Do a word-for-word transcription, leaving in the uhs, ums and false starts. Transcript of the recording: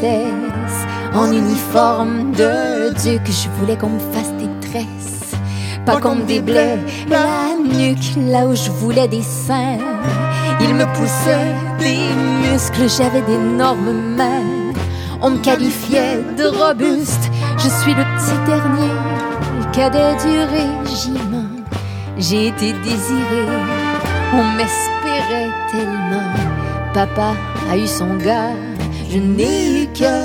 princesse en uniforme de duc. Je voulais qu'on me fasse des tresses, pas qu'on me déblaye la nuque. Là où je voulais des seins, il me poussait des muscles. J'avais d'énormes mains, on me qualifiait de robuste. Je suis le petit dernier cadet du régiment. J'ai été désiré, on m'espérait tellement. Papa a eu son gars, je n'ai eu que